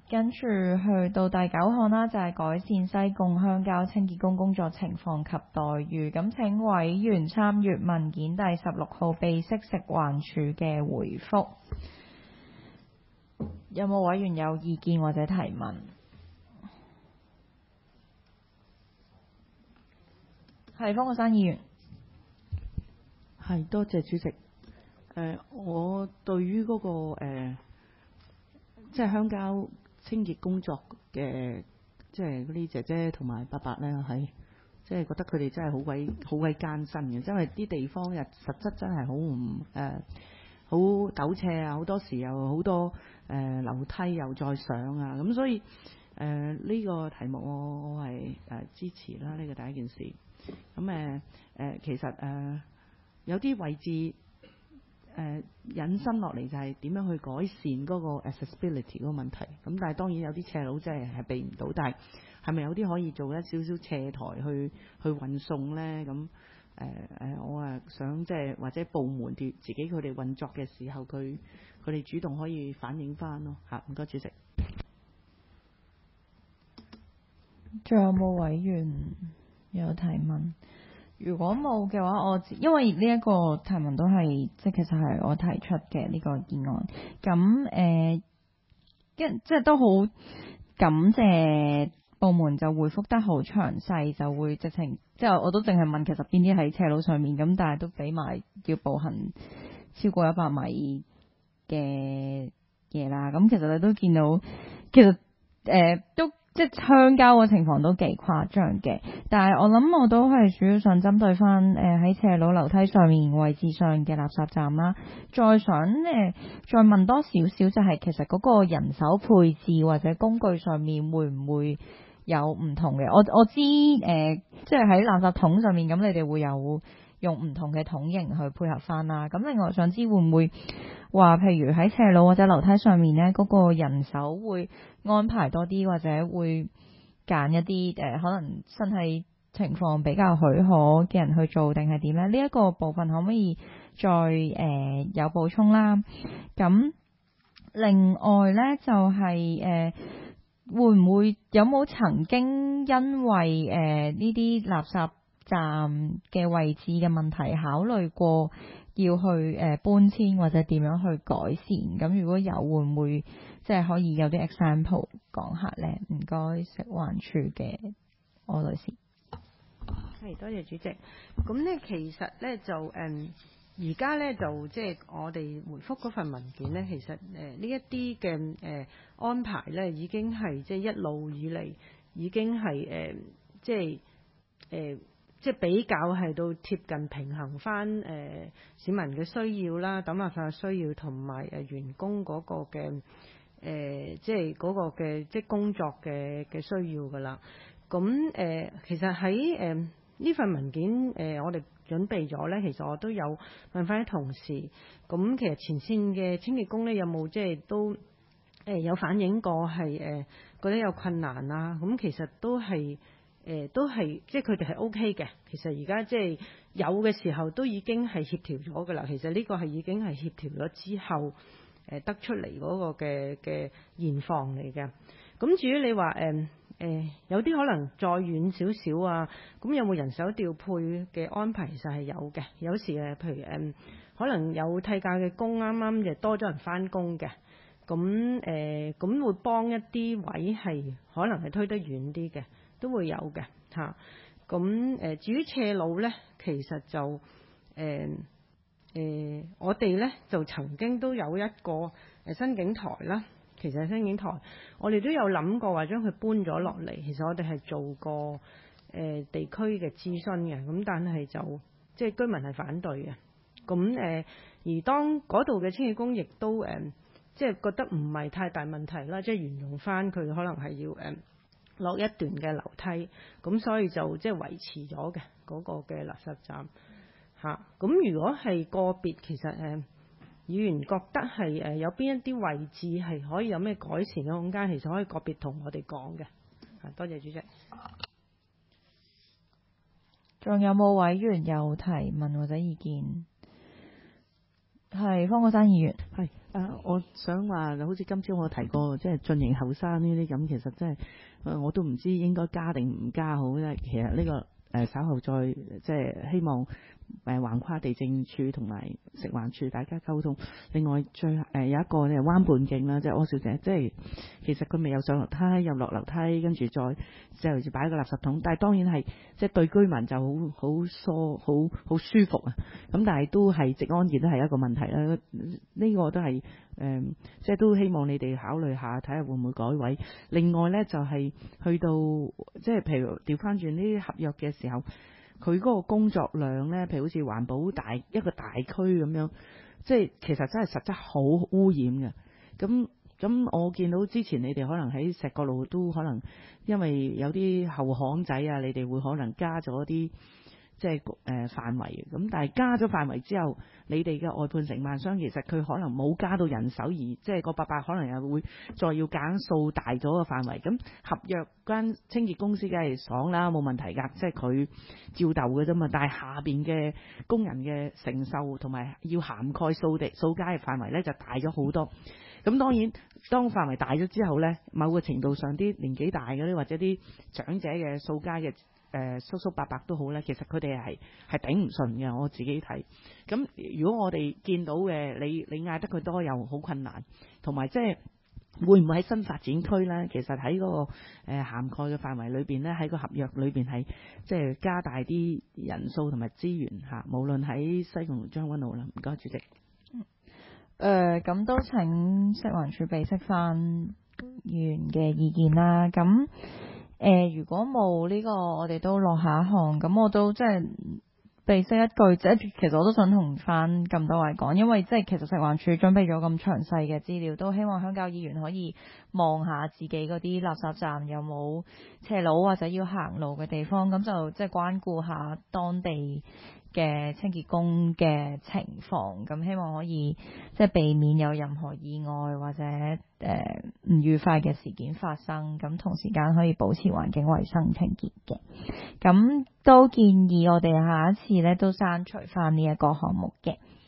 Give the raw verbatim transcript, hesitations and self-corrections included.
跟住去到第九項啦，就係、是、改善西貢鄉郊清潔工工作情況及待遇。咁請委員參閱文件第十六號備悉食環署嘅回覆。有冇委員有意見或者提問？係方國珊議員。 係，多謝主席。誒、呃，我對於嗰、那個誒，即係鄉郊清潔工作嘅，即係嗰啲姐姐同埋伯伯咧，係即係覺得佢哋真係好鬼好鬼艱辛嘅，因為啲地方嘅實質真係好唔誒好陡斜啊，好多時又好多誒、呃、樓梯又再上啊，咁所以誒呢、呃這個題目我我係誒、呃、支持啦，呢、這個第一件事。咁誒誒其實誒。呃有啲位置誒、呃、引申落嚟就係點樣去改善嗰個 accessibility 嗰個問題。咁但係當然有啲斜路真係係避唔到，但係係咪有啲可以做一少少斜台去去運送咧？咁誒誒，我啊想即係或者部門啲自己佢哋運作嘅時候，佢佢哋主動可以反映翻咯嚇。唔該，主席。 仲有冇委員有提問？如果冇嘅話，我因為呢一個提問都係即係其實係我提出嘅呢、這個議案，咁誒，即、呃、即係都好感謝部門就回覆得好詳細，就會直情即係我都淨係問其實邊啲喺斜路上面，咁但係都俾埋要步行超過一百米嘅嘢啦。咁其實你都見到，其實誒、呃、都。即係鄉郊嘅情況都幾誇張嘅，但係我諗我都係主要想針對翻誒喺斜路樓梯上面位置上嘅垃圾站啦。再想誒、呃、再問多少少就係其實嗰個人手配置或者工具上面會唔會有唔同嘅？我我知誒、呃、即係喺垃圾桶上面咁，你哋會有用唔同嘅桶型去配合翻啦。咁另外想知會唔會話譬如喺斜路或者樓梯上面呢，嗰、嗰個人手會安排多啲，或者會揀一啲誒、呃、可能身體情況比較許可嘅人去做，定係點呢？呢、這、一個部分可唔可以再誒、呃、有補充啦？咁另外呢，就係、是、誒、呃、會唔會有冇曾經因為誒呢啲垃圾站嘅位置嘅問題考慮過要去誒、呃、搬遷或者點樣去改善？咁如果有，會唔會即係可以有啲 example 講下呢？唔該，食環署嘅柯女士。 係，多謝主席。咁呢，其實呢，就誒而家呢，就即係我哋回覆嗰份文件呢，其實誒呢一啲嘅誒安排呢，已經係即係一路以嚟已經係誒、呃、即係誒。呃即係比較係到貼近平衡翻誒、呃、市民嘅需要啦，抌垃圾嘅需要同埋誒員工嗰個嘅誒、呃、即係嗰個嘅即係工作嘅嘅需要㗎啦。咁誒、呃、其實喺誒呢份文件誒、呃、我哋準備咗咧，其實我都有問翻啲同事，咁其實前線嘅清潔工咧有冇即係都誒、呃、有反映過係誒、呃、覺得有困難啊？咁其實都係。誒、呃、都係即係佢哋係 O K 嘅，其實而家即係有嘅時候都已經係協調咗㗎啦。其實呢個係已經係協調咗之後誒、呃、得出嚟嗰個嘅嘅現況嚟嘅。咁至於你話誒誒有啲可能再遠少少啊，咁有冇人手調配嘅安排？其實係有嘅。有時誒譬如誒、呃、可能有替假嘅工啱啱就多咗人返工嘅，咁誒咁會幫一啲位係可能係推得遠啲嘅。都會有嘅嚇，咁、啊、誒至於斜路咧，其實就誒誒、呃呃，我哋咧就曾經都有一個誒新景台啦。其實新景台，我哋都有諗過話將佢搬咗落嚟。其實我哋係做過誒、呃、地區嘅諮詢嘅，咁但係就即係居民係反對嘅。咁誒、呃，而當嗰度嘅清潔工亦都誒、呃，即係覺得唔係太大問題啦，即係沿用翻佢可能係要誒。呃落一段嘅樓梯，咁所以就即係維持咗嘅嗰個嘅垃圾站嚇。咁、啊、如果係個別，其實誒、呃、議員覺得係誒有邊一啲位置係可以有咩改善嘅空間，其實可以個別同我哋講嘅。啊，多謝主席。 仲有冇委員有提問或者意見？ 係方國珊議員。 係啊，我想話，好似今朝我提過，即係進營後山呢啲咁，其實真係誒我都唔知應該加定唔加好咧。其實呢、這個誒、呃、稍後再即係希望。誒橫跨地政處同埋食環署大家溝通。另外最誒、呃、有一個咧灣畔徑啦，即係柯小姐，即係其實佢未有上樓梯，又落樓梯，跟住再之後就擺個垃圾桶。但係當然係即係對居民就好好疏好好舒服啊。咁但係都係職安健都係一個問題啦。呢、這個都係誒、呃、即係都希望你哋考慮下，睇下會唔會改位。另外咧就係、是、去到即係譬如調翻轉呢啲合約嘅時候。佢嗰個工作量咧，譬如好似環保大一個大區咁樣，即係其實真係實質好污染嘅。咁咁我見到之前你哋可能喺石角路都可能因為有啲後巷仔啊，你哋會可能加咗啲即係誒、呃、範圍。咁但係加咗範圍之後，你哋嘅外判承辦商其實佢可能冇加到人手，而即係個伯伯可能又會再要揀數大咗個範圍。咁合約間清潔公司梗係爽啦，冇問題㗎，即係佢照鬥嘅啫嘛。但係下邊嘅工人嘅承受同埋要涵蓋掃地掃街嘅範圍咧就大咗好多。咁當然當範圍大咗之後咧，某個程度上啲年紀大嗰啲或者啲長者嘅掃街嘅。誒、呃、叔叔伯伯都好咧，其實佢哋係係頂唔順嘅。我自己睇，咁如果我哋見到嘅，你你嗌得佢多又好困難，同埋即係會唔會喺新發展區咧？其實喺嗰、那個、呃、涵蓋嘅範圍裏邊咧，喺個合約裏邊係即係加大啲人數同埋資源嚇，無論喺西貢將軍澳啦。唔該，主席。 誒咁、呃、都請食環署備悉翻議員嘅意見啦。咁。誒、呃，如果冇呢、這個，我哋都落下一項。咁我都即係備悉一句，即係其實我都想同翻咁多位講，因為即係其實食環署準備咗咁詳細嘅資料，都希望鄉郊議員可以望下自己嗰啲垃圾站有冇斜路或者要行路嘅地方，咁就即係關顧下當地嘅清潔工嘅情況，咁希望可以即係避免有任何意外或者誒唔愉快嘅事件發生，咁同時間可以保持環境衛生清潔嘅。咁都建議我哋下一次咧都刪除翻呢一個項目嘅。